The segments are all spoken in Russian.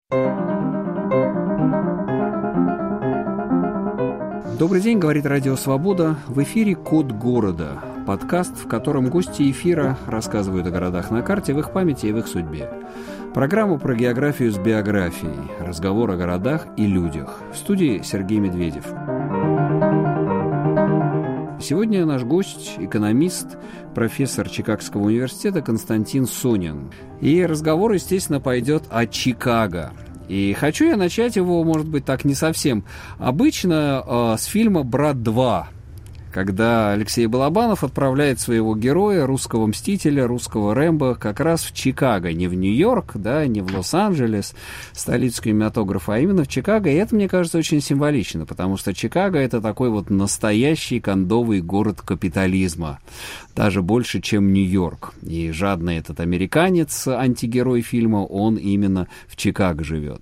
Добрый день, говорит Радио Свобода. В эфире «Код города». Подкаст, в котором гости эфира рассказывают о городах на карте, в их памяти и в их судьбе. Программу про географию с биографией. Разговор о городах и людях. В студии Сергей Медведев. Сегодня наш гость – экономист, профессор Чикагского университета Константин Сонин. И разговор, естественно, пойдет о Чикаго. И хочу я начать его, может быть, так не совсем обычно, с фильма «Брат 2», когда Алексей Балабанов отправляет своего героя, русского мстителя, русского Рэмбо, как раз в Чикаго, не в Нью-Йорк, да, не в Лос-Анджелес, столицу кинематографа, а именно в Чикаго. И это, мне кажется, очень символично, потому что Чикаго — это такой вот настоящий кондовый город капитализма, даже больше, чем Нью-Йорк. И жадный этот американец, антигерой фильма, он именно в Чикаго живет.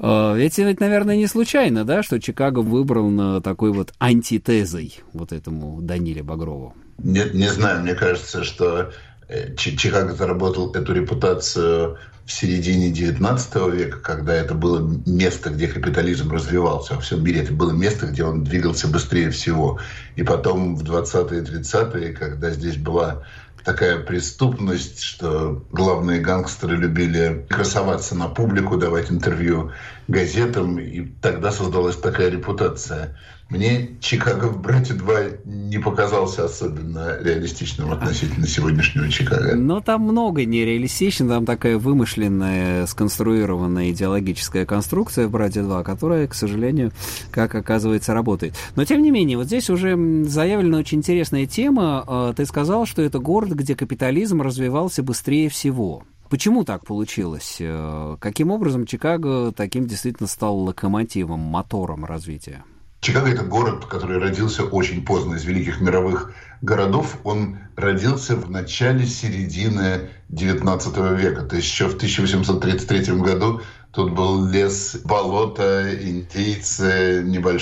Ведь, наверное, не случайно, да, что Чикаго выбрал на такой вот антитезой вот этому Даниле Багрову. Не знаю, мне кажется, что Чикаго заработал эту репутацию в середине XIX века, когда это было место, где капитализм развивался. Во всем мире это было место, где он двигался быстрее всего. И потом в 20-е и 30-е, когда здесь была такая преступность, что главные гангстеры любили красоваться на публику, давать интервью газетам, и тогда создалась такая репутация. Мне «Чикаго в «Брате 2» не показался особенно реалистичным относительно сегодняшнего Чикаго. Но там много нереалистично, там такая вымышленная, сконструированная идеологическая конструкция в «Брате 2», которая, к сожалению, как оказывается, работает. Но, тем не менее, вот здесь уже заявлена очень интересная тема. Ты сказал, что это город, где капитализм развивался быстрее всего. Почему так получилось? Каким образом Чикаго таким действительно стал локомотивом, мотором развития? Чикаго — это город, который родился очень поздно, из великих мировых городов. Он родился в начале-середины XIX века. То есть еще в 1833 году тут был лес, болото, индейцы,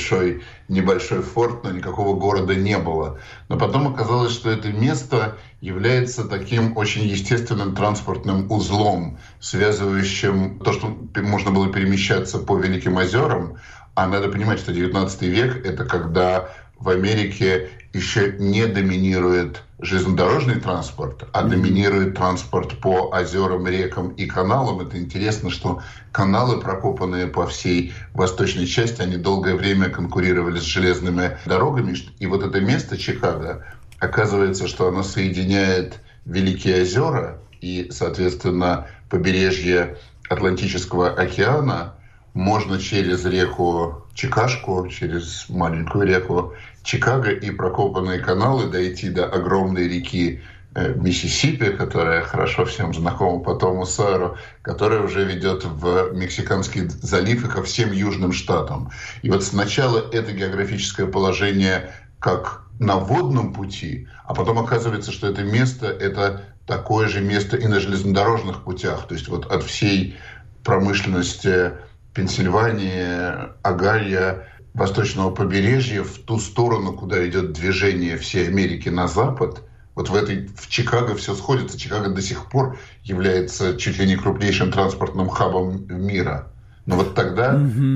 небольшой форт, но никакого города не было. Но потом оказалось, что это место является таким очень естественным транспортным узлом, связывающим то, что можно было перемещаться по Великим озерам. А надо понимать, что 19 век — это когда в Америке еще не доминирует железнодорожный транспорт, а доминирует транспорт по озерам, рекам и каналам. Это интересно, что каналы, прокопанные по всей восточной части, они долгое время конкурировали с железными дорогами. И вот это место Чикаго, оказывается, что оно соединяет Великие озера и, соответственно, побережье Атлантического океана. Можно через реку Чикашку, через маленькую реку Чикаго и прокопанные каналы дойти до огромной реки Миссисипи, которая хорошо всем знакома по Тому Сойеру, которая уже ведет в Мексиканский залив и ко всем южным штатам. И вот сначала это географическое положение как на водном пути, а потом оказывается, что это место — это такое же место и на железнодорожных путях. То есть вот от всей промышленности Пенсильвании, Огайо, восточного побережья в ту сторону, куда идет движение всей Америки на запад, вот в Чикаго все сходится. Чикаго до сих пор является чуть ли не крупнейшим транспортным хабом мира. Но вот тогда,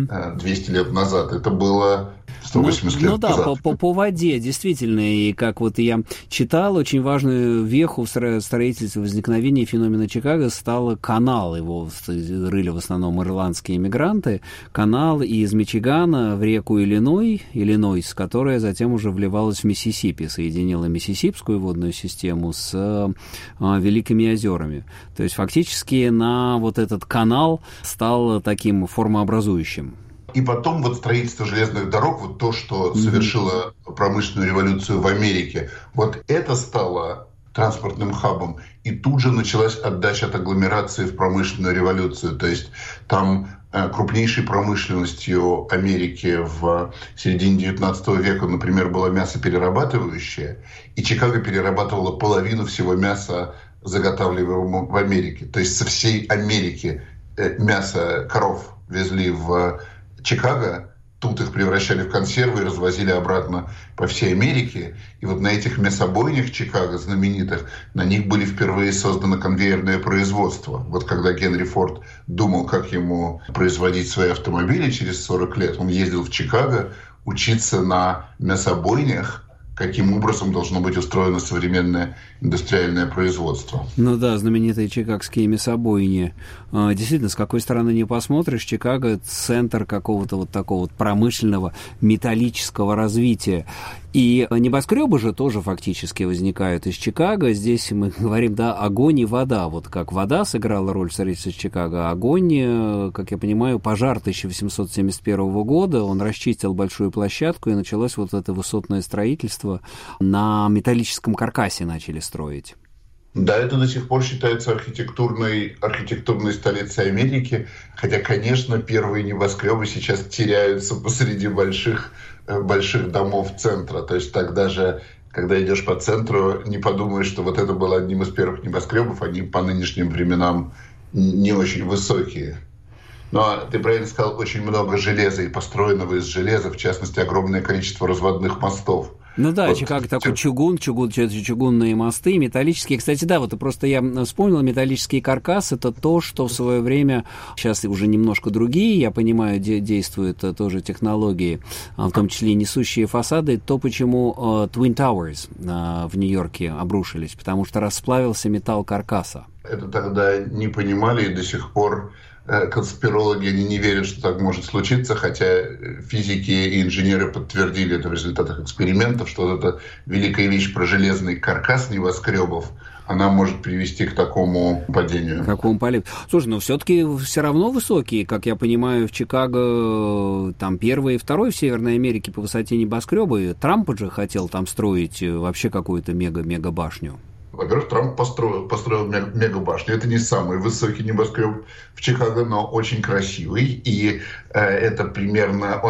200 лет назад, это было 180 лет назад. Ну да, по воде, действительно. И как вот я читал, очень важную веху в строительстве возникновения феномена Чикаго стал канал. Его рыли в основном ирландские эмигранты. Канал из Мичигана в реку Иллинойс, которая затем уже вливалась в Миссисипи, соединила Миссисипскую водную систему с Великими озерами. То есть фактически на вот этот канал стал таким формообразующим. И потом вот строительство железных дорог, вот то, что совершило промышленную революцию в Америке, вот это стало транспортным хабом. И тут же началась отдача от агломерации в промышленную революцию. То есть там крупнейшей промышленностью Америки в середине 19 века, например, была мясоперерабатывающая, и Чикаго перерабатывала половину всего мяса, заготавливаемого в Америке. То есть со всей Америки мясо коров везли в Чикаго, тут их превращали в консервы и развозили обратно по всей Америке. И вот на этих мясобойнях Чикаго знаменитых, на них были впервые создано конвейерное производство. Вот когда Генри Форд думал, как ему производить свои автомобили через 40 лет, он ездил в Чикаго учиться на мясобойнях, каким образом должно быть устроено современное индустриальное производство. Ну да, знаменитые чикагские мясобойни. Действительно, с какой стороны не посмотришь, Чикаго — центр какого-то вот такого вот промышленного металлического развития. И небоскребы же тоже фактически возникают из Чикаго. Здесь мы говорим, да, огонь и вода. Вот как вода сыграла роль в строительстве Чикаго, огонь, как я понимаю, пожар 1871 года, он расчистил большую площадку, и началось вот это высотное строительство. На металлическом каркасе начали строить. Да, это до сих пор считается архитектурной столицей Америки, хотя, конечно, первые небоскребы сейчас теряются посреди больших домов центра. То есть так даже, когда идешь по центру, не подумаешь, что вот это было одним из первых небоскребов, они по нынешним временам не очень высокие. Но ты правильно сказал, очень много железа и построенного из железа, в частности, огромное количество разводных мостов. Ну да, вот. Чикаго такой чугунные мосты, металлические. Кстати, да, вот просто я вспомнил, металлический каркас — это то, что в свое время, сейчас уже немножко другие, я понимаю, действуют тоже технологии, в том числе и несущие фасады, то, почему Twin Towers в Нью-Йорке обрушились, потому что расплавился металл каркаса. Это тогда не понимали, и до сих пор конспирологи не верят, что так может случиться, хотя физики и инженеры подтвердили это в результатах экспериментов, что вот эта великая вещь про железный каркас небоскребов, она может привести к такому падению. К такому полету. Слушай, но все-таки все равно высокие, как я понимаю, в Чикаго там первый и второй в Северной Америке по высоте небоскребы. Трамп же хотел там строить вообще какую-то мега-башню. Во-первых, Трамп построил мегабашню. Это не самый высокий небоскреб в Чикаго, но очень красивый. И это примерно...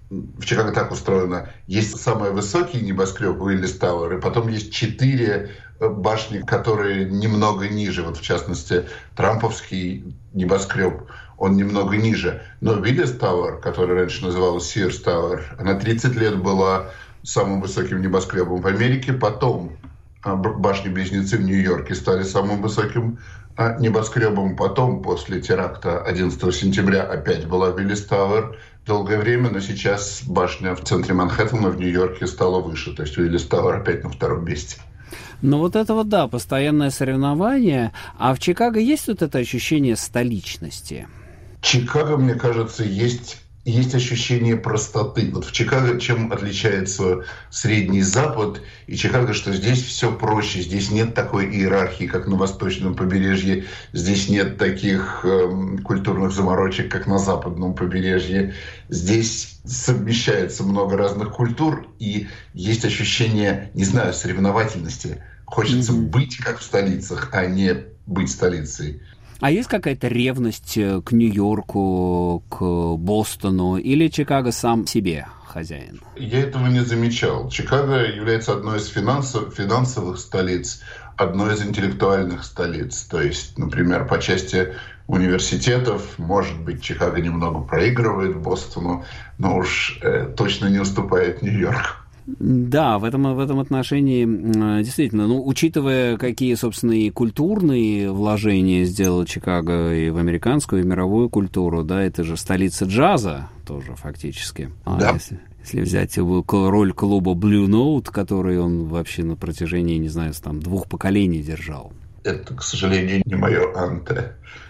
В Чикаго так устроено. Есть самый высокий небоскреб Уиллис Тауэр, и потом есть 4 башни, которые немного ниже. Вот в частности, трамповский небоскреб, он немного ниже. Но Уиллис Тауэр, который раньше называлась Сирс Тауэр, она 30 лет была самым высоким небоскребом в Америке. Потом башни-близнецы в Нью-Йорке стали самым высоким небоскребом. Потом, после теракта 11 сентября, опять была Уиллис Тауэр долгое время, но сейчас башня в центре Манхэттена в Нью-Йорке стала выше. То есть Уиллис Тауэр опять на втором месте. Ну вот это вот, да, постоянное соревнование. А в Чикаго есть вот это ощущение столичности? Чикаго, мне кажется, есть ощущение простоты. Вот в Чикаго чем отличается Средний Запад и Чикаго, что здесь все проще, здесь нет такой иерархии, как на восточном побережье, здесь нет таких культурных заморочек, как на западном побережье. Здесь совмещается много разных культур, и есть ощущение, не знаю, соревновательности. Хочется быть как в столицах, а не быть столицей. А есть какая-то ревность к Нью-Йорку, к Бостону, или Чикаго сам себе хозяин? Я этого не замечал. Чикаго является одной из финансовых столиц, одной из интеллектуальных столиц. То есть, например, по части университетов, может быть, Чикаго немного проигрывает Бостону, но уж точно не уступает Нью-Йорку. Да, в этом отношении действительно, учитывая, какие, собственно, и культурные вложения сделал Чикаго и в американскую, и в мировую культуру, да, это же столица джаза тоже фактически. Да. Если взять роль клуба Blue Note, который он вообще на протяжении, не знаю, 2 поколений держал. Это, к сожалению, не мое анте.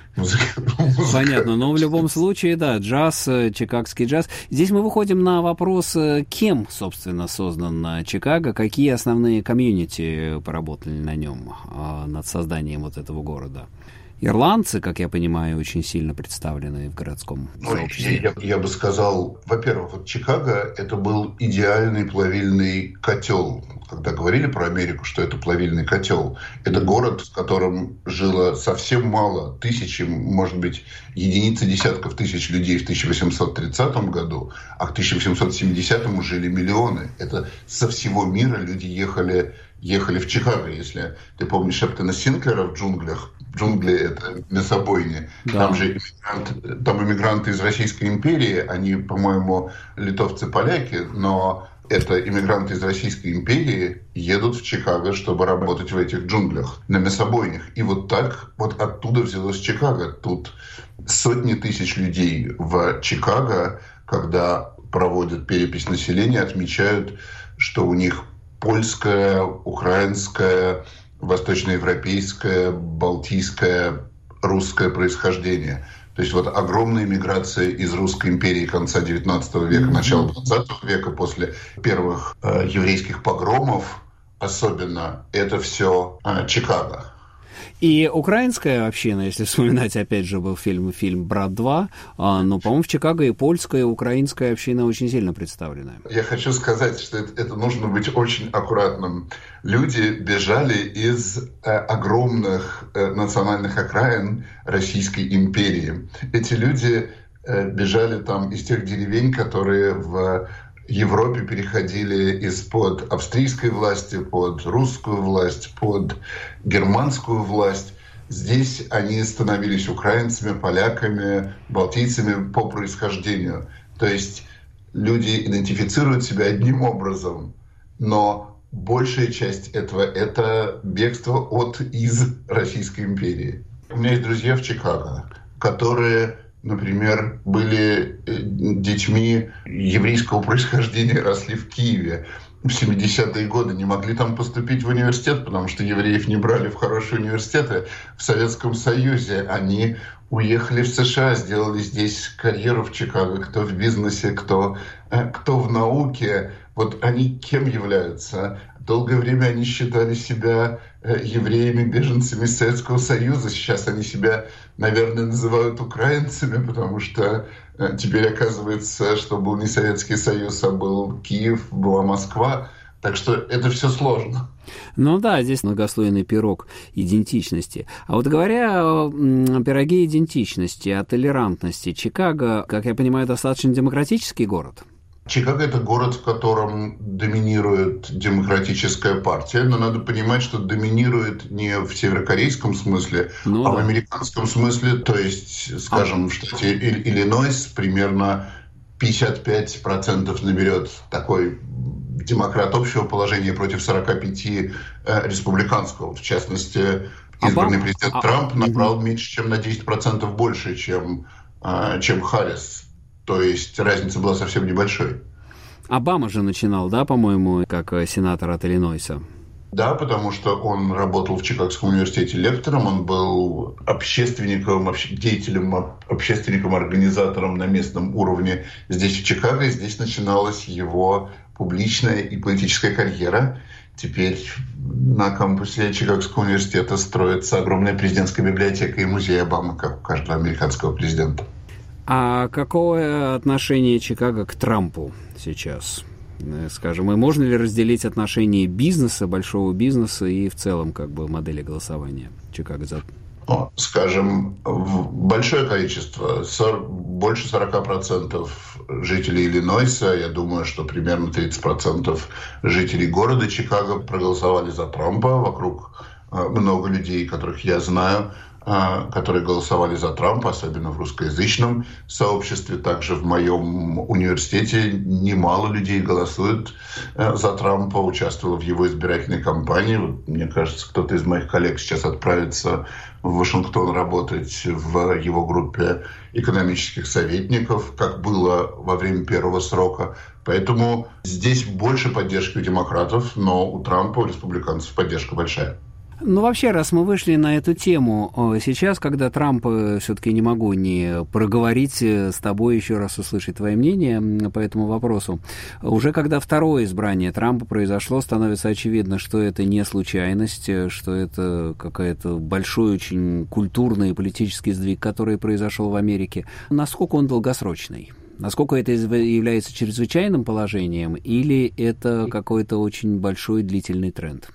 Понятно, но в любом случае, да, джаз, чикагский джаз. Здесь мы выходим на вопрос, кем, собственно, создан Чикаго, какие основные комьюнити поработали на нем, над созданием вот этого города. Ирландцы, как я понимаю, очень сильно представлены в городском сообществе. Я бы сказал, во-первых, вот Чикаго — это был идеальный плавильный котел. Когда говорили про Америку, что это плавильный котел, это город, в котором жило совсем мало, тысячи, может быть, единицы, десятков тысяч людей в 1830 году, а к 1870-му жили миллионы. Это со всего мира люди ехали в Чикаго. Если ты помнишь Эптона Синклера в «Джунглях», Джунгли — это мясобойни. Да. Там иммигранты из Российской империи, они, по-моему, литовцы-поляки, но это иммигранты из Российской империи едут в Чикаго, чтобы работать в этих джунглях, на мясобойнях. И вот так вот оттуда взялось Чикаго. Тут сотни тысяч людей в Чикаго, когда проводят перепись населения, отмечают, что у них польское, украинское, восточноевропейское, балтийское, русское происхождение. То есть вот огромная миграция из Русской империи конца XIX века, начала XX века, после первых еврейских погромов, особенно, это все Чикаго. И украинская община, если вспоминать, опять же, был фильм «Брат 2», но, по-моему, в Чикаго и польская, и украинская община очень сильно представлены. Я хочу сказать, что это нужно быть очень аккуратным. Люди бежали из огромных национальных окраин Российской империи. Эти люди бежали там из тех деревень, которые в Европе переходили из-под австрийской власти под русскую власть, под германскую власть. Здесь они становились украинцами, поляками, балтийцами по происхождению. То есть люди идентифицируют себя одним образом, но большая часть этого — это бегство из Российской империи. У меня есть друзья в Чикаго, которые, например, были детьми еврейского происхождения, росли в Киеве. В 70-е годы не могли там поступить в университет, потому что евреев не брали в хорошие университеты. В Советском Союзе они уехали в США, сделали здесь карьеру в Чикаго, кто в бизнесе, кто в науке. Вот они кем являются? Долгое время они считали себя евреями, беженцами из Советского Союза. Сейчас они себя, наверное, называют украинцами, потому что теперь оказывается, что был не Советский Союз, а был Киев, была Москва. Так что это все сложно. Ну да, здесь многослойный пирог идентичности. А вот говоря о пироге идентичности, о толерантности, Чикаго, как я понимаю, достаточно демократический город? Чикаго — это город, в котором доминирует демократическая партия, но надо понимать, что доминирует не в северокорейском смысле, в американском смысле. То есть, скажем, в штате Иллинойс примерно 55% наберет такой демократ общего положения против 45% республиканского. В частности, избранный президент Трамп набрал меньше, чем на 10% больше, чем Харрис. То есть разница была совсем небольшой. Обама же начинал, да, по-моему, как сенатор от Иллинойса? Да, потому что он работал в Чикагском университете лектором, он был общественником, деятелем, общественником, организатором на местном уровне здесь, в Чикаго. И здесь начиналась его публичная и политическая карьера. Теперь на кампусе Чикагского университета строится огромная президентская библиотека и музей Обамы, как у каждого американского президента. А какое отношение Чикаго к Трампу сейчас? Скажем, и можно ли разделить отношения бизнеса, большого бизнеса и в целом как бы модели голосования Чикаго за... Скажем, большое количество, больше 40% жителей Иллинойса, я думаю, что примерно 30% жителей города Чикаго проголосовали за Трампа. Вокруг много людей, которых я знаю, которые голосовали за Трампа, особенно в русскоязычном сообществе. Также в моем университете немало людей голосуют за Трампа, участвовало в его избирательной кампании. Вот, мне кажется, кто-то из моих коллег сейчас отправится в Вашингтон работать в его группе экономических советников, как было во время первого срока. Поэтому здесь больше поддержки у демократов, но у Трампа, у республиканцев поддержка большая. Ну, вообще, раз мы вышли на эту тему, сейчас, когда Трамп, все-таки не могу не проговорить с тобой, еще раз услышать твое мнение по этому вопросу, уже когда второе избрание Трампа произошло, становится очевидно, что это не случайность, что это какой-то большой, очень культурный и политический сдвиг, который произошел в Америке. Насколько он долгосрочный? Насколько это является чрезвычайным положением или это какой-то очень большой длительный тренд?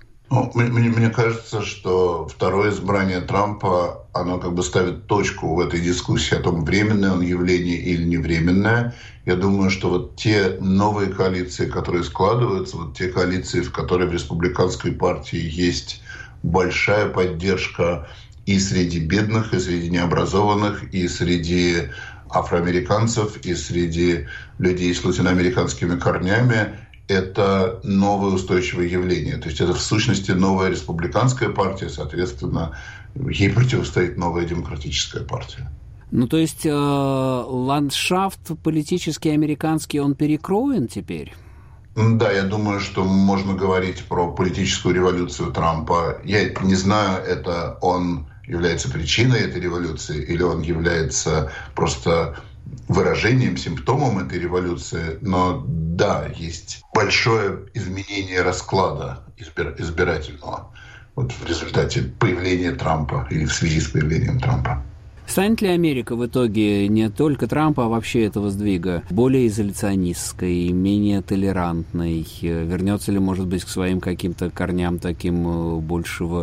Мне кажется, что второе избрание Трампа, оно как бы ставит точку в этой дискуссии о том, временное он явление или не временное. Я думаю, что вот те новые коалиции, которые складываются, вот те коалиции, в которых в республиканской партии есть большая поддержка и среди бедных, и среди необразованных, и среди афроамериканцев, и среди людей с латиноамериканскими корнями. Это новое устойчивое явление. То есть это в сущности новая республиканская партия, соответственно, ей противостоит новая демократическая партия. Ну, то есть ландшафт политический американский, он перекроен теперь? Да, я думаю, что можно говорить про политическую революцию Трампа. Я не знаю, это он является причиной этой революции или он является просто выражением, симптомом этой революции. Но да, есть большое изменение расклада избирательного вот в результате появления Трампа или в связи с появлением Трампа. Станет ли Америка в итоге не только Трампа, а вообще этого сдвига более изоляционистской, менее толерантной? Вернется ли, может быть, к своим каким-то корням таким большего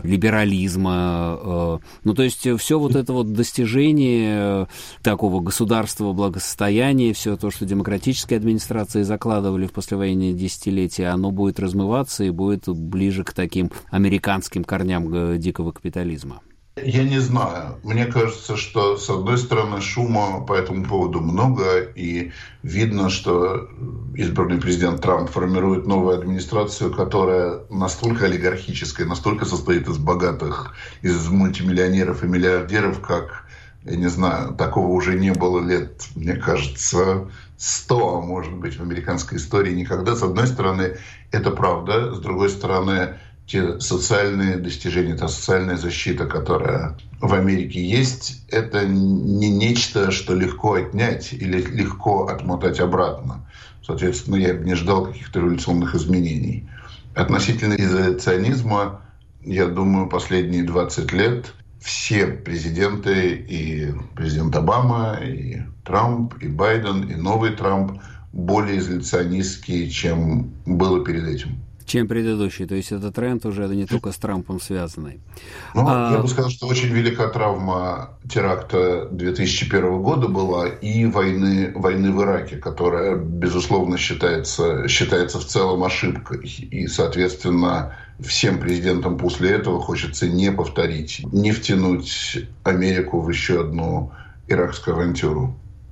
либерализма? Ну, то есть все вот это вот достижение такого государства благосостояния, все то, что демократические администрации закладывали в послевоенные десятилетия, оно будет размываться и будет ближе к таким американским корням дикого капитализма? Я не знаю. Мне кажется, что, с одной стороны, шума по этому поводу много, и видно, что избранный президент Трамп формирует новую администрацию, которая настолько олигархическая, настолько состоит из богатых, из мультимиллионеров и миллиардеров, как, я не знаю, такого уже не было лет, мне кажется, 100, может быть, в американской истории никогда. С одной стороны, это правда. С другой стороны, те социальные достижения, та социальная защита, которая в Америке есть, это не нечто, что легко отнять или легко отмотать обратно. Соответственно, я бы не ждал каких-то революционных изменений. Относительно изоляционизма, я думаю, последние 20 лет все президенты, и президент Обама, и Трамп, и Байден, и новый Трамп, более изоляционистские, чем было перед этим. Чем предыдущий. То есть это тренд уже не только с Трампом связанный. Я бы сказал, что очень велика травма теракта 2001 года была и войны в Ираке, которая, безусловно, считается в целом ошибкой. И, соответственно, всем президентам после этого хочется не повторить, не втянуть Америку в еще одну иракскую авантюру.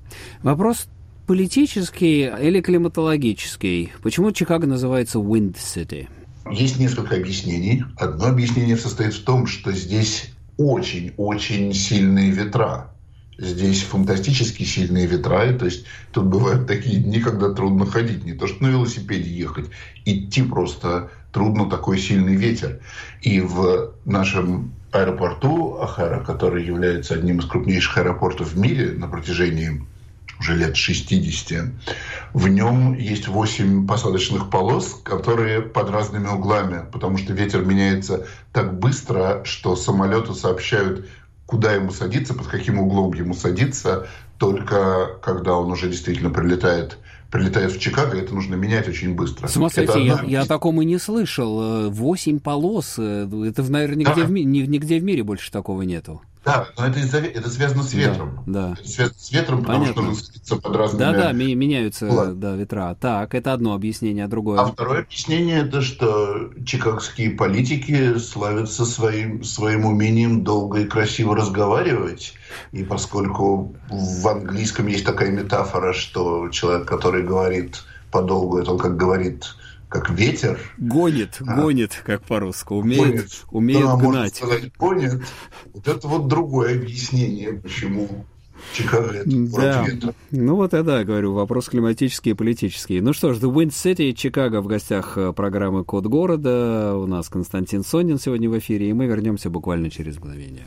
Вопрос политический или климатологический? Почему Чикаго называется Wind City? Есть несколько объяснений. Одно объяснение состоит в том, что здесь очень-очень сильные ветра. Здесь фантастически сильные ветра. То есть тут бывают такие дни, когда трудно ходить. Не то что на велосипеде ехать. Идти просто трудно, такой сильный ветер. И в нашем аэропорту Охара, который является одним из крупнейших аэропортов в мире на протяжении уже лет 60, в нем есть 8 посадочных полос, которые под разными углами, потому что ветер меняется так быстро, что самолету сообщают, куда ему садиться, под каким углом ему садиться, только когда он уже действительно прилетает в Чикаго, это нужно менять очень быстро. Смотрите, я о таком и не слышал. 8 полос, это, наверное, нигде в мире больше такого нету. Да, но это связано с ветром. Да. Это связано с ветром, потому Понятно. что нужно садиться под разными... Да, меняются ветра. Так, это одно объяснение, а другое... А второе объяснение – это что чикагские политики славятся своим умением долго и красиво разговаривать. И поскольку в английском есть такая метафора, что человек, который говорит подолгу, это он как говорит... как ветер. Гонит, как по-русски. Умеет гнать. Можно сказать, гонит. Вот это вот другое объяснение, почему Чикаго — это город ветра. Ну вот я говорю, вопрос климатический и политический. Ну что ж, The Wind City, Чикаго в гостях программы «Код города». У нас Константин Сонин сегодня в эфире, и мы вернемся буквально через мгновение.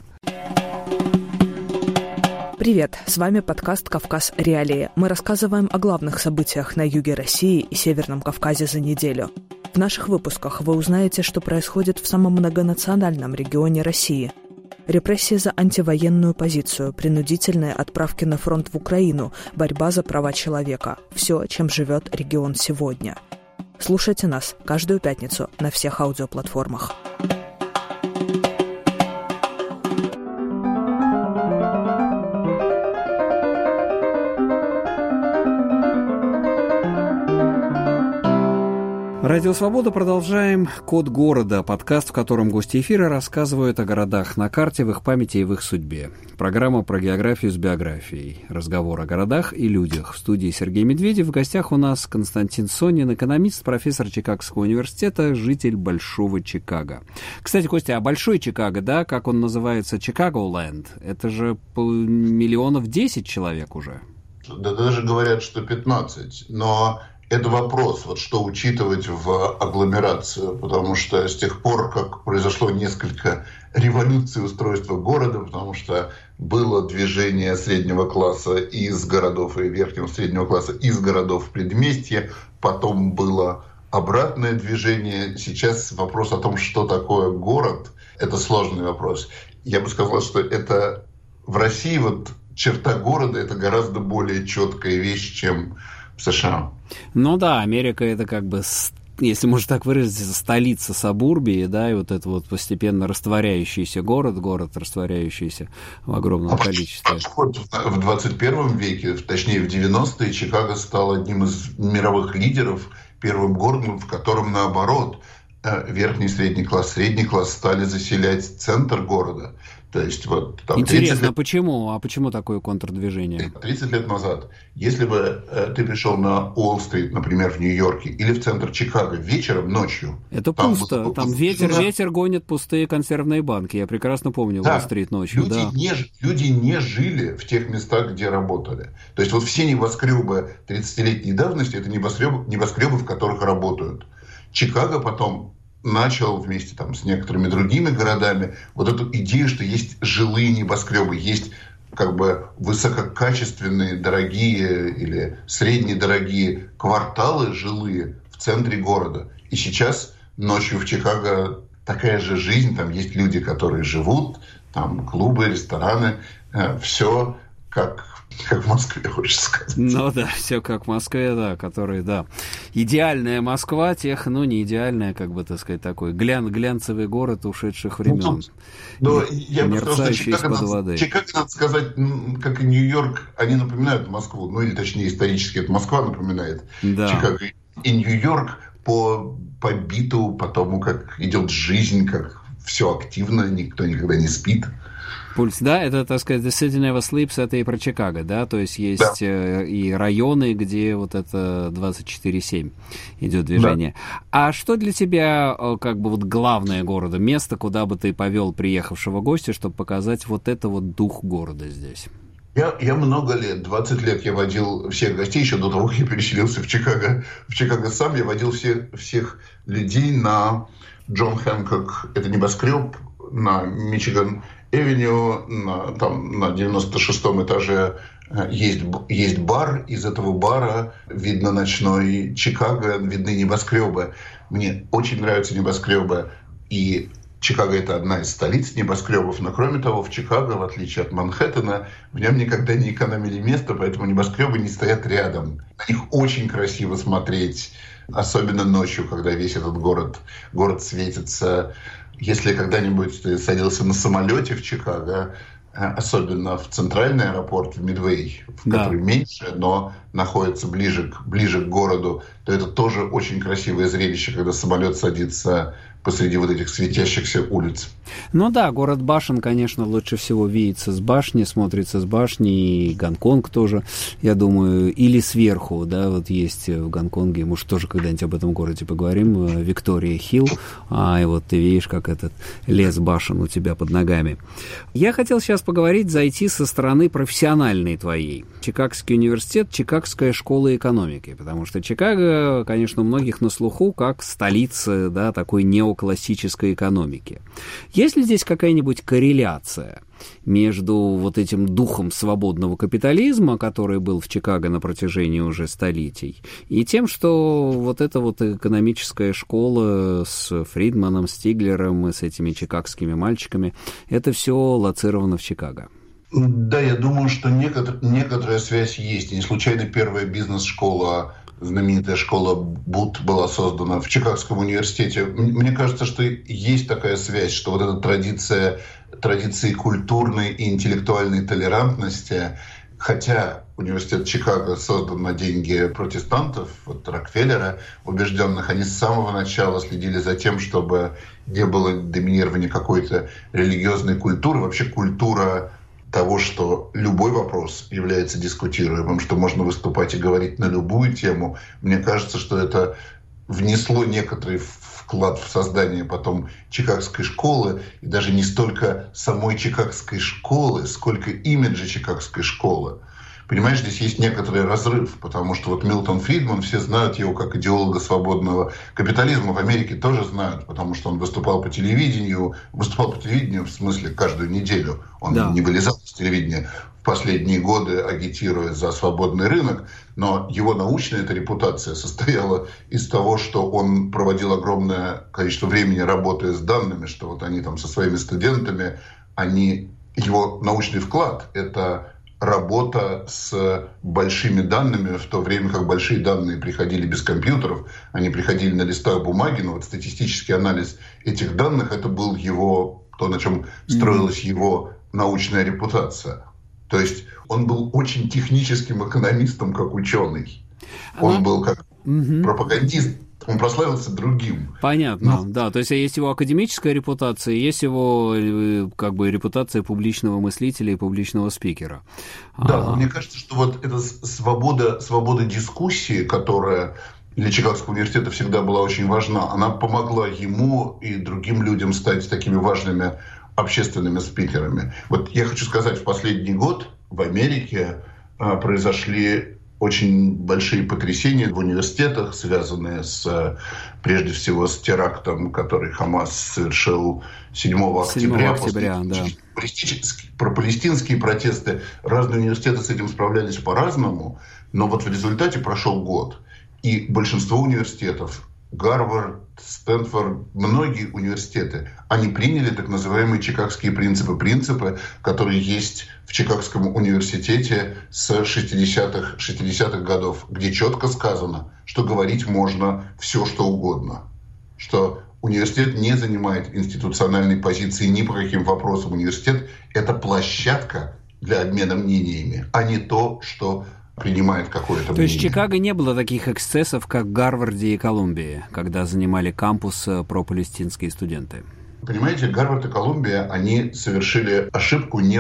Привет, с вами подкаст «Кавказ. Реалии». Мы рассказываем о главных событиях на юге России и Северном Кавказе за неделю. В наших выпусках вы узнаете, что происходит в самом многонациональном регионе России. Репрессии за антивоенную позицию, принудительные отправки на фронт в Украину, борьба за права человека. Все, чем живет регион сегодня. Слушайте нас каждую пятницу на всех аудиоплатформах. Радио «Свобода» продолжаем «Код города», подкаст, в котором гости эфира рассказывают о городах на карте, в их памяти и в их судьбе. Программа про географию с биографией. Разговор о городах и людях. В студии Сергей Медведев. В гостях у нас Константин Сонин, экономист, профессор Чикагского университета, житель Большого Чикаго. Кстати, Костя, а Большой Чикаго, да, как он называется, Чикаго-ленд, это же 10 миллионов человек уже. Да даже говорят, что 15, но... Это вопрос, вот что учитывать в агломерацию, потому что с тех пор, как произошло несколько революций устройства города, потому что было движение среднего класса из городов и верхнего среднего класса из городов в предместье, потом было обратное движение. Сейчас вопрос о том, что такое город, это сложный вопрос. Я бы сказал, что это в России вот черта города это гораздо более четкая вещь, чем в США. Ну да, Америка это как бы, если можно так выразиться, столица сабурбии, да, и вот это вот постепенно растворяющийся город, растворяющийся в огромном количестве. В 21 веке, точнее в 90-е, Чикаго стал одним из мировых лидеров, первым городом, в котором наоборот верхний и средний класс стали заселять центр города. То есть, вот, там, интересно, почему? А почему такое контрдвижение? 30 лет назад, если бы ты пришел на Уолл-стрит, например, в Нью-Йорке, или в центр Чикаго вечером, ночью... Это пусто. Там ветер гонит пустые консервные банки. Я прекрасно помню Уолл-стрит ночью. Люди не жили в тех местах, где работали. То есть вот все небоскребы 30-летней давности — это небоскребы, в которых работают. Чикаго потом начал вместе там с некоторыми другими городами вот эту идею, что есть жилые небоскребы, есть как бы высококачественные, дорогие или среднедорогие кварталы жилые в центре города. И сейчас ночью в Чикаго такая же жизнь, там есть люди, которые живут, там клубы, рестораны, все как в Москве, хочется сказать. Ну да, все как в Москве, да, которые, да. Идеальная Москва, не идеальная, как бы, так сказать, такой глянцевый город ушедших времен. Я бы сказал, что Чикаго, надо сказать, как и Нью-Йорк, они напоминают Москву, или точнее исторически это Москва напоминает Чикаго. И Нью-Йорк по биту, по тому, как идет жизнь, как все активно, никто никогда не спит. Пульс, да, это, так сказать, The City Never Sleeps, это и про Чикаго, да, то есть есть и районы, где вот это 24/7 идет движение. Да. А что для тебя, как бы, вот главное города, место, куда бы ты повел приехавшего гостя, чтобы показать вот это вот дух города здесь? Я много лет, 20 лет я водил всех гостей, еще до того, как я переселился в Чикаго. В Чикаго сам я водил всех людей на Джон Хэнкок, это небоскреб на Мичиган-Эвеню, на 96-м этаже есть бар. Из этого бара видно ночной Чикаго, видны небоскребы. Мне очень нравятся небоскребы. И Чикаго — это одна из столиц небоскребов. Но кроме того, в Чикаго, в отличие от Манхэттена, в нем никогда не экономили место, поэтому небоскребы не стоят рядом. На них очень красиво смотреть, особенно ночью, когда весь этот город светится. Если когда-нибудь ты садился на самолете в Чикаго, особенно в центральный аэропорт, в Мидвей, который меньше, но находится ближе к городу, то это тоже очень красивое зрелище, когда самолет садится посреди вот этих светящихся улиц. Ну да, город башен, конечно, лучше всего видится с башни, смотрится с башни, и Гонконг тоже, я думаю, или сверху, да, вот есть в Гонконге, может, тоже когда-нибудь об этом городе поговорим, Виктория-Хилл, и вот ты видишь, как этот лес башен у тебя под ногами. Я хотел сейчас зайти со стороны профессиональной твоей. Чикагский университет, Чикагская школа экономики, потому что Чикаго, конечно, у многих на слуху как столица, да, такой неоклассической экономики. Есть ли здесь какая-нибудь корреляция между вот этим духом свободного капитализма, который был в Чикаго на протяжении уже столетий, и тем, что вот эта вот экономическая школа с Фридманом, Стиглером и с этими чикагскими мальчиками, это все лоцировано в Чикаго? Да, я думаю, что некоторая связь есть. Не случайно первая бизнес-школа, знаменитая школа Бут, была создана в Чикагском университете. Мне кажется, что есть такая связь, что вот эта традиции культурной и интеллектуальной толерантности Хотя университет Чикаго создан на деньги протестантов, вот Рокфеллера, убежденных, они с самого начала следили за тем, чтобы не было доминирования какой-то религиозной культуры. Вообще культура того, что любой вопрос является дискутируемым, что можно выступать и говорить на любую тему. Мне кажется, что это внесло некоторый вклад в создание потом Чикагской школы, и даже не столько самой Чикагской школы, сколько имиджа Чикагской школы. Понимаешь, здесь есть некоторый разрыв, потому что вот Милтон Фридман, все знают его как идеолога свободного капитализма, в Америке тоже знают, потому что он выступал по телевидению в смысле каждую неделю, он не вылезал с телевидения в последние годы, агитируя за свободный рынок, но его научная эта репутация состояла из того, что он проводил огромное количество времени, работая с данными, что вот они там со своими студентами, его научный вклад — это работа с большими данными, в то время как большие данные приходили без компьютеров, они приходили на листах бумаги, но вот статистический анализ этих данных — это был то, на чем строилась его научная репутация. То есть он был очень техническим экономистом, как ученый. Он был как пропагандист. Он прославился другим. Понятно, да. То есть есть его академическая репутация, есть его как бы репутация публичного мыслителя и публичного спикера. Да, но мне кажется, что вот эта свобода дискуссии, которая для Чикагского университета всегда была очень важна, она помогла ему и другим людям стать такими важными общественными спикерами. Вот я хочу сказать, в последний год в Америке произошли очень большие потрясения в университетах, связанные прежде всего с терактом, который Хамас совершил 7 октября. Да. Про палестинские протесты. Разные университеты с этим справлялись по-разному, но вот в результате прошел год. И большинство университетов, Гарвард, Стэнфорд, многие университеты, они приняли так называемые чикагские принципы, которые есть в Чикагском университете с 60-х годов, где четко сказано, что говорить можно все, что угодно, что университет не занимает институциональной позиции ни по каким вопросам. Университет — это площадка для обмена мнениями, а не то, что принимает какое-то мнение. То есть в Чикаго не было таких эксцессов, как в Гарварде и Колумбии, когда занимали кампус пропалестинские студенты? Понимаете, Гарвард и Колумбия, они совершили ошибку не в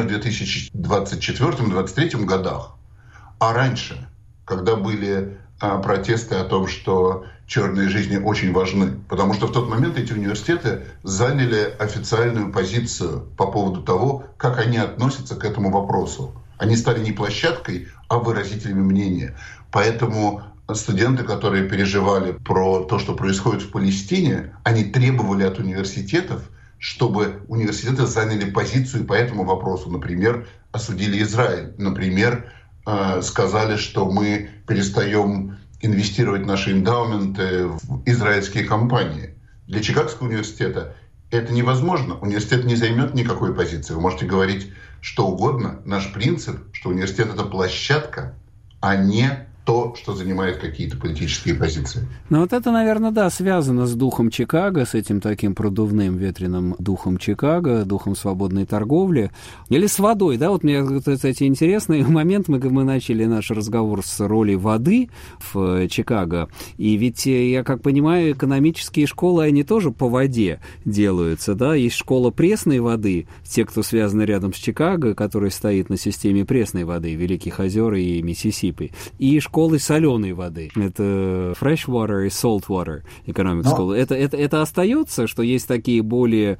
2024-2023 годах, а раньше, когда были протесты о том, что черные жизни очень важны. Потому что в тот момент эти университеты заняли официальную позицию по поводу того, как они относятся к этому вопросу. Они стали не площадкой, а выразителями мнения. Поэтому студенты, которые переживали про то, что происходит в Палестине, они требовали от университетов, чтобы университеты заняли позицию по этому вопросу. Например, осудили Израиль. Например, сказали, что мы перестаем инвестировать наши эндаументы в израильские компании. Для Чикагского университета это невозможно. Университет не займет никакой позиции. Вы можете говорить что угодно. Наш принцип, что университет — это площадка, а не то, что занимает какие-то политические позиции. Ну вот это, наверное, да, связано с духом Чикаго, с этим таким продувным ветреным духом Чикаго, духом свободной торговли. Или с водой, да, вот мне, кстати, интересный момент, мы начали наш разговор с роли воды в Чикаго, и ведь, я как понимаю, экономические школы, они тоже по воде делаются, да, есть школа пресной воды, те, кто связаны рядом с Чикаго, который стоит на системе пресной воды, Великих озер и Миссисипи, и школы соленой воды. Это freshwater и saltwater economic school. Это остается, что есть такие более,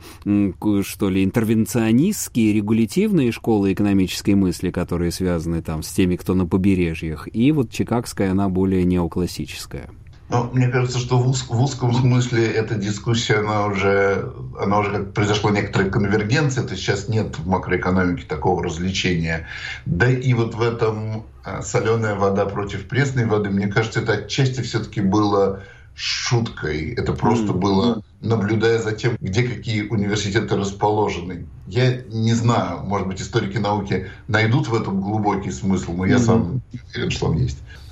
что ли, интервенционистские, регулятивные школы экономической мысли, которые связаны там с теми, кто на побережьях. И вот чикагская, она более неоклассическая. Ну, мне кажется, что в узком смысле эта дискуссия, она уже как произошла некоторая конвергенция, то есть сейчас нет в макроэкономике такого развлечения. Да и вот в этом соленая вода против пресной воды, мне кажется, это отчасти все-таки было шуткой. Это просто было, наблюдая за тем, где какие университеты расположены. Я не знаю, может быть, историки науки найдут в этом глубокий смысл, но я сам не уверен, что он есть.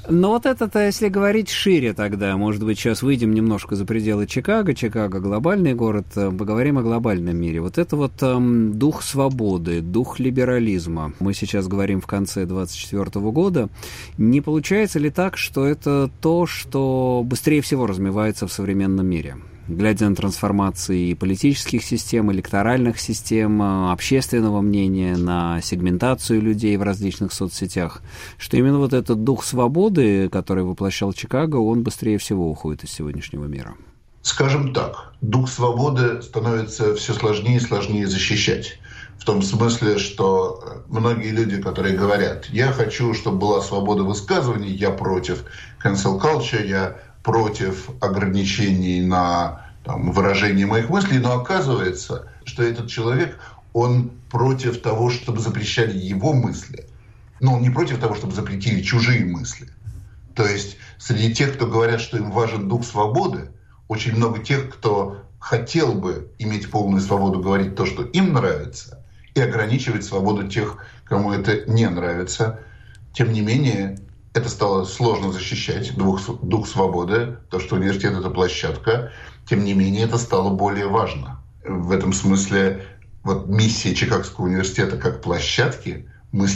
Но вот это-то, если говорить шире тогда, может быть, сейчас выйдем немножко за пределы Чикаго. Чикаго — глобальный город, поговорим о глобальном мире. Вот это вот дух свободы, дух либерализма. Мы сейчас говорим в конце 2024 года. Не получается ли так, что это то, что быстрее всего размывается в современном мире? Глядя на трансформации политических систем, электоральных систем, общественного мнения, на сегментацию людей в различных соцсетях, что именно вот этот дух свободы, который воплощал Чикаго, он быстрее всего уходит из сегодняшнего мира. Скажем так, дух свободы становится все сложнее и сложнее защищать. В том смысле, что многие люди, которые говорят, я хочу, чтобы была свобода высказываний, я против cancel culture, я против ограничений на выражение моих мыслей, но оказывается, что этот человек, он против того, чтобы запрещали его мысли, но он не против того, чтобы запретили чужие мысли. То есть среди тех, кто говорят, что им важен дух свободы, очень много тех, кто хотел бы иметь полную свободу говорить то, что им нравится, и ограничивать свободу тех, кому это не нравится. Тем не менее, это стало сложно защищать, дух свободы, то, что университет — это площадка. Тем не менее, это стало более важно. В этом смысле вот миссия Чикагского университета как площадки,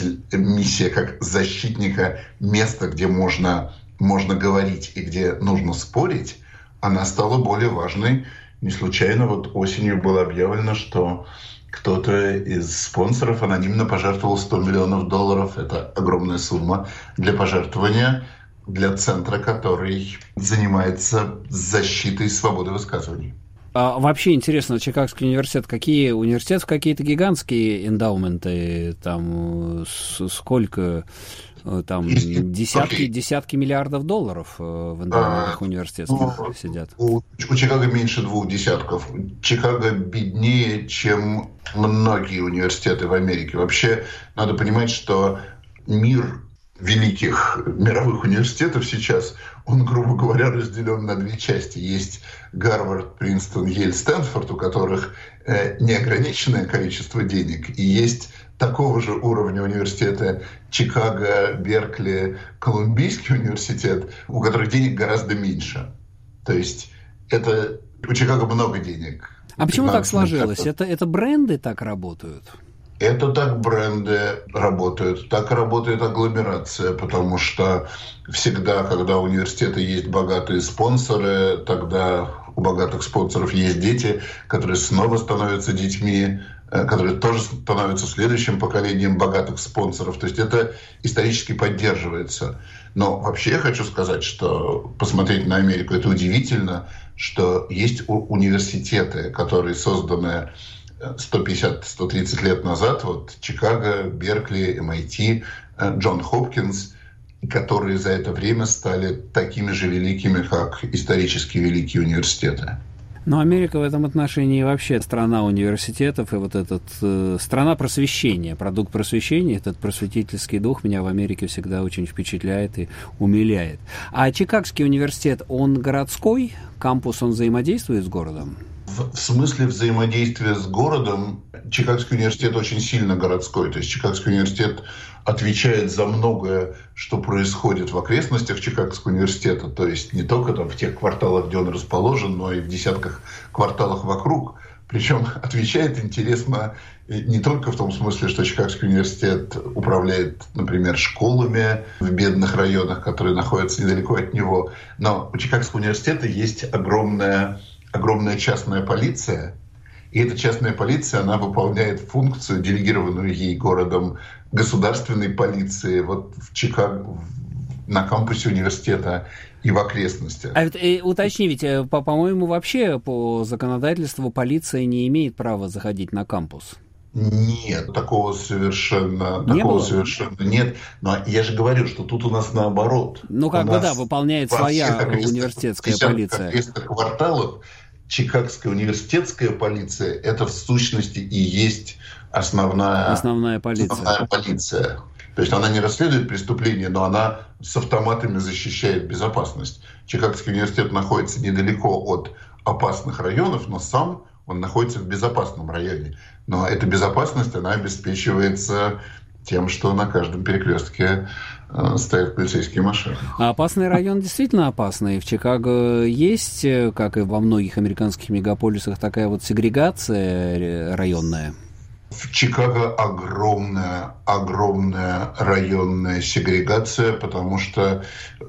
миссия как защитника места, где можно говорить и где нужно спорить, она стала более важной. Не случайно вот осенью было объявлено, что кто-то из спонсоров анонимно пожертвовал $100 миллионов. Это огромная сумма для пожертвования для центра, который занимается защитой свободы высказываний. Вообще интересно, Чикагский университет, какие-то гигантские эндаументы, там сколько... Там десятки миллиардов долларов в эндоументах университетских сидят. У Чикаго меньше 2 десятков. Чикаго беднее, чем многие университеты в Америке. Вообще, надо понимать, что мир великих мировых университетов сейчас, он, грубо говоря, разделен на 2 части. Есть Гарвард, Принстон, Йейль, Стэнфорд, у которых неограниченное количество денег, и есть такого же уровня университета Чикаго, Беркли, Колумбийский университет, у которых денег гораздо меньше. То есть у Чикаго много денег. А почему так сложилось? Это бренды так работают? Это так бренды работают, так работает агломерация, потому что всегда, когда у университета есть богатые спонсоры, тогда у богатых спонсоров есть дети, которые снова становятся детьми, которые тоже становятся следующим поколением богатых спонсоров. То есть это исторически поддерживается. Но вообще я хочу сказать, что посмотреть на Америку — это удивительно, что есть университеты, которые созданы 150-130 лет назад, вот Чикаго, Беркли, MIT, Джон Хопкинс, которые за это время стали такими же великими, как исторически великие университеты. Но Америка в этом отношении вообще страна университетов, и вот этот страна просвещения, продукт просвещения, этот просветительский дух меня в Америке всегда очень впечатляет и умиляет. А Чикагский университет, он городской? Кампус, он взаимодействует с городом? В смысле взаимодействия с городом Чикагский университет очень сильно городской. То есть Чикагский университет отвечает за многое, что происходит в окрестностях Чикагского университета. То есть не только там в тех кварталах, где он расположен, но и в десятках кварталах вокруг. Причем отвечает, интересно, не только в том смысле, что Чикагский университет управляет, например, школами в бедных районах, которые находятся недалеко от него, но у Чикагского университета есть огромная частная полиция, и эта частная полиция, она выполняет функцию, делегированную ей городом, государственной полиции вот в Чикаго, на кампусе университета и в окрестностях. А уточни, ведь, по-моему, вообще по законодательству полиция не имеет права заходить на кампус. Нет, такого совершенно нет. Но я же говорю, что тут у нас наоборот. Ну, как бы, да, выполняет своя университетская полиция. В кварталах Чикагская университетская полиция — это в сущности и есть основная полиция. То есть она не расследует преступления, но она с автоматами защищает безопасность. Чикагский университет находится недалеко от опасных районов, но сам он находится в безопасном районе. Но эта безопасность, она обеспечивается тем, что на каждом перекрестке стоят полицейские машины. А опасный район действительно опасный. В Чикаго есть, как и во многих американских мегаполисах, такая вот сегрегация районная? В Чикаго огромная районная сегрегация, потому что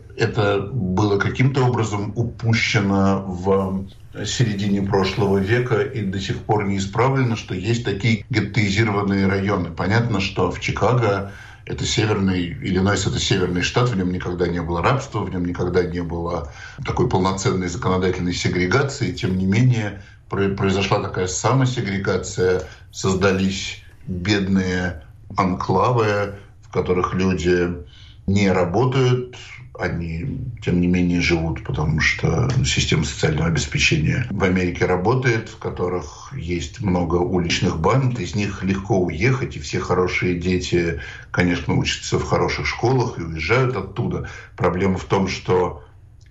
это было каким-то образом упущено в середине прошлого века и до сих пор не исправлено, что есть такие геттоизированные районы. Понятно, что в Чикаго это Иллинойс — это северный штат, в нем никогда не было рабства, в нем никогда не было такой полноценной законодательной сегрегации. Тем не менее, произошла такая самосегрегация, создались бедные анклавы, в которых люди не работают, они, тем не менее, живут, потому что система социального обеспечения в Америке работает, в которых есть много уличных банд, из них легко уехать, и все хорошие дети, конечно, учатся в хороших школах и уезжают оттуда. Проблема в том, что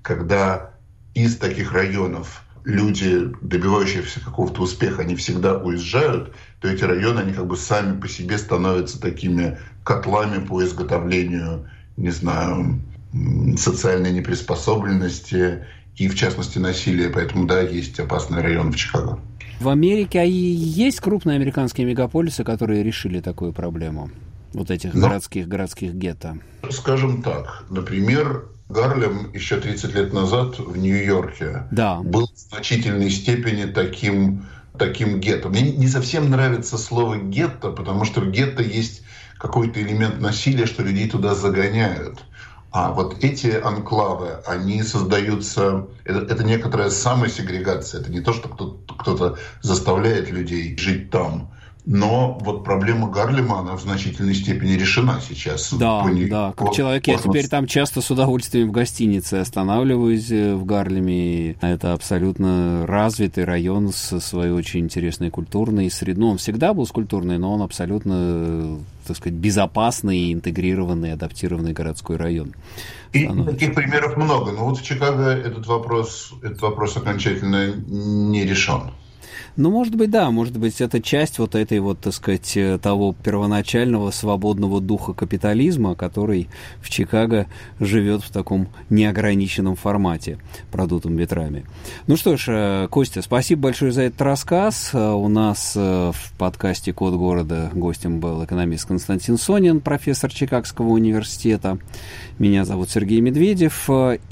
когда из таких районов люди, добивающиеся какого-то успеха, они всегда уезжают, то эти районы, они как бы сами по себе становятся такими котлами по изготовлению, не знаю, социальной неприспособленности и, в частности, насилия. Поэтому, да, есть опасный район в Чикаго. В Америке есть крупные американские мегаполисы, которые решили такую проблему? Вот этих городских гетто? Скажем так, например, Гарлем еще 30 лет назад в Нью-Йорке был в значительной степени таким гетто. Мне не совсем нравится слово «гетто», потому что в гетто есть какой-то элемент насилия, что людей туда загоняют. А вот эти анклавы, они создаются... Это некоторая самосегрегация. Это не то, что кто-то заставляет людей жить там. Но вот проблема Гарлема, она в значительной степени решена сейчас. Да, как человек, я теперь там часто с удовольствием в гостинице останавливаюсь в Гарлеме. Это абсолютно развитый район со своей очень интересной культурной средой. Он всегда был культурный, но он абсолютно, так сказать, безопасный, интегрированный, адаптированный городской район. И таких примеров много. Но вот в Чикаго этот вопрос окончательно не решен. Ну, может быть, да, может быть, это часть вот этой вот, так сказать, того первоначального свободного духа капитализма, который в Чикаго живет в таком неограниченном формате, продутым ветрами. Ну что ж, Костя, спасибо большое за этот рассказ. У нас в подкасте «Код города» гостем был экономист Константин Сонин, профессор Чикагского университета. Меня зовут Сергей Медведев,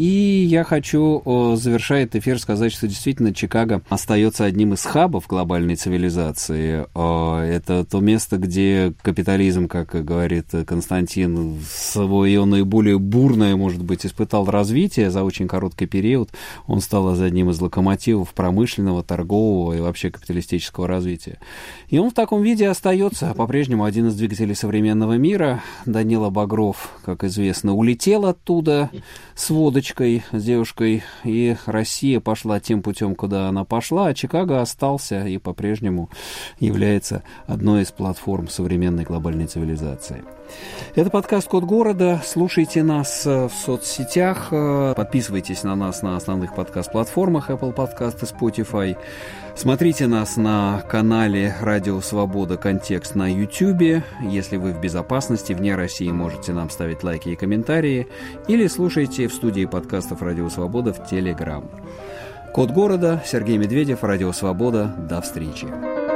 и я хочу, завершая этот эфир, сказать, что действительно Чикаго остается одним из хабов глобальной цивилизации. Это то место, где капитализм, как говорит Константин, свое наиболее бурное, может быть, испытал развитие за очень короткий период. Он стал одним из локомотивов промышленного, торгового и вообще капиталистического развития. И он в таком виде остается по-прежнему один из двигателей современного мира. Данила Багров, как известно, улетел оттуда с водочкой, с девушкой, и Россия пошла тем путем, куда она пошла, а Чикаго остался и по-прежнему является одной из платформ современной глобальной цивилизации. Это подкаст «Код города». Слушайте нас в соцсетях, подписывайтесь на нас на основных подкаст-платформах Apple Podcast и Spotify. Смотрите нас на канале «Радио Свобода. Контекст» на YouTube. Если вы в безопасности, вне России, можете нам ставить лайки и комментарии. Или слушайте в студии подкастов «Радио Свобода» в Telegram. «Код города», Сергей Медведев, «Радио Свобода». До встречи.